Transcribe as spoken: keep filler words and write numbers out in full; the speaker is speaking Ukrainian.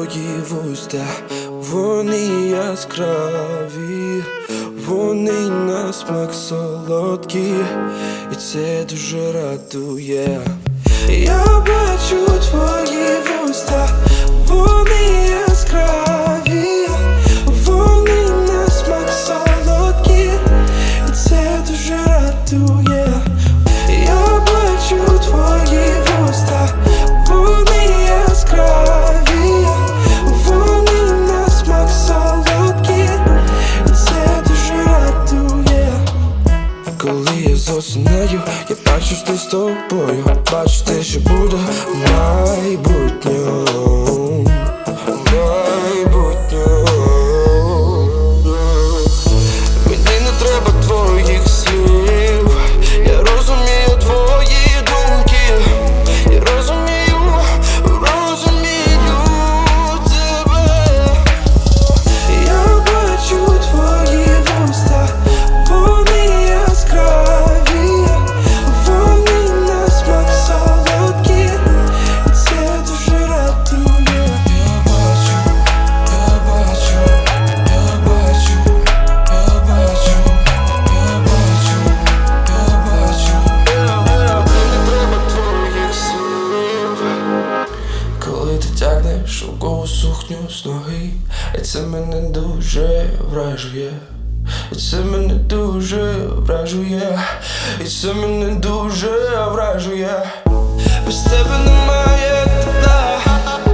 твої вуста, вони яскраві, вони на смак солодкі, і це дуже радує. Я бачу твої вуста, вони яскраві, вони на смак солодкі, і це дуже радує. Я бачу твої вуста, вони яскраві, вони на смак солодкі, і це дуже радує. Коли я засинаю, я бачу, що ти з тобою, бачу те, що буде в майбутньому, в майбутньому. Мені не треба твоїх слів, я розумію твої думки, я розумію, розумію тебе. Я бачу твої вуста, вони яскраві, вони на смак солодкі, і це дуже радує. Я бачу, я бачу, я бачу, я бачу, я бачу, я бачу. Мені не треба твоїх слів. Коли ти тягнеш у голу сукню з ноги, і це мене дуже вражує. І це мене дуже вражує, і це мене дуже вражує. Без тебе немає тепла.